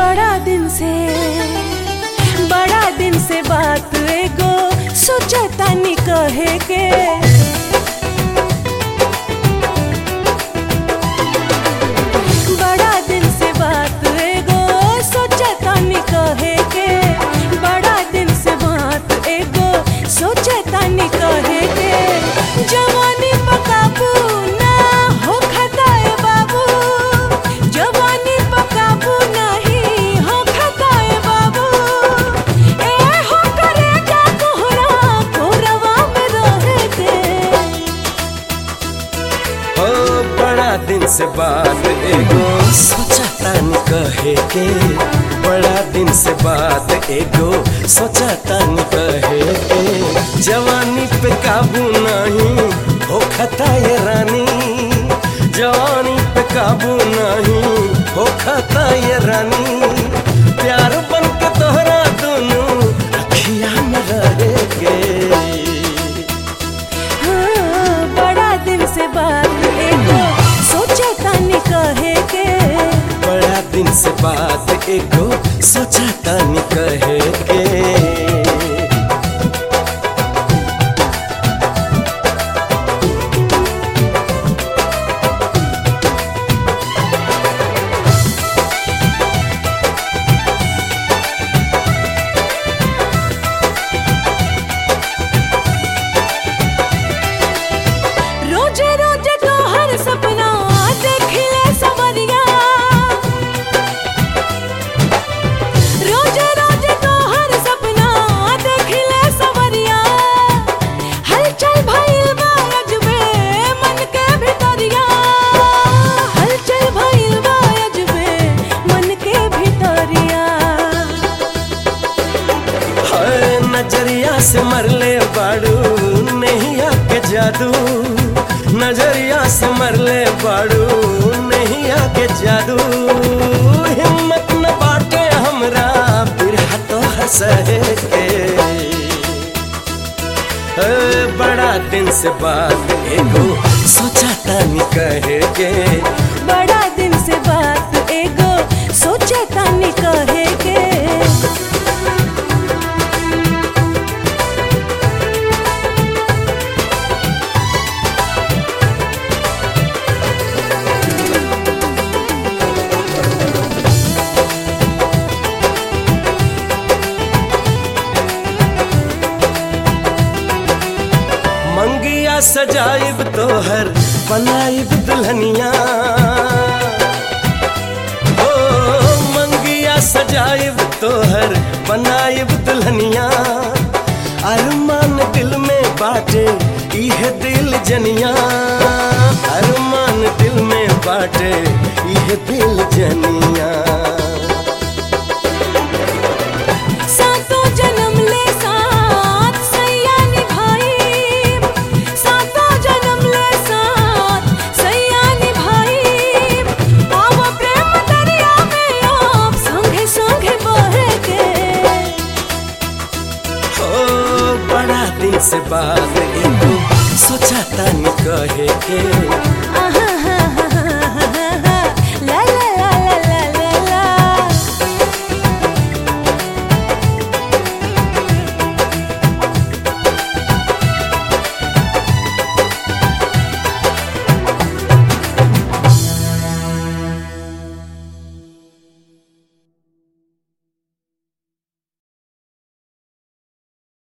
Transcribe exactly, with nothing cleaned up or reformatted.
बड़ा दिन से बड़ा दिन से बात एगो सोचतानी कहे के। बड़ा दिन से बात एगो सोचतानी कहे के। बड़ा दिन से बात एगो सोचतानी कहे के। जवानी पकाबू ना हो खताए बाबू, जवानी पकाबू नहीं हो खताए बाबू। ए हो करे जा तोहरा कोरवा में रहे के। ओ बड़ा दिन से बात एगो सोचतानी कहे के। बड़ा दिन से बात एगो सोचतानी कहे के। जवानी पे काबू नहीं हो खताए रानी, जवानी पे काबू नहीं हो खताए रानी। प्यार बन के तोहरा दोनों अखिया में रहे के। हाँ, बड़ा दिन से बात एगो सोचतानी कहे के। बड़ा दिन से बात एगो सोचतानी कहे के। रोजे रोजे तोहर सपना देखिले सवरिया। रोजे रोजे तोहर सपना देखिले सवरिया। हलचल भइल बा अजबे मन के भितरिया। हलचल भइल बा अजबे मन के भितरिया। हाय नजरिया से मरले बाड़ू नैया के जादू, नजरिया से मरले बाड़ू नैया के जादू। हिम्मत न बाटे हमरा बिरहा तो हंसे के। ए, बड़ा दिन से बात एगो सोचतानी कहे के। बड़ा दिन से बात एगो सोचतानी कहे के। मंगिया सजाइब तोहर बनाइब दुल्हनिया। ओ मंगिया सजाइब तोहर बनाइब दुल्हनिया। अरमान दिल में बाटे इहे दिल जनिया। अरमान दिल में बाटे इहे दिल जनिया। सातों जन्म ले साथ सैया निभाई। सातों जन्म ले साथ सैया निभाई। आव प्रेम दरिया में आप संगे संगे बहे के। ओ बड़ा दिन से बात एगो सोचतानी कहे के।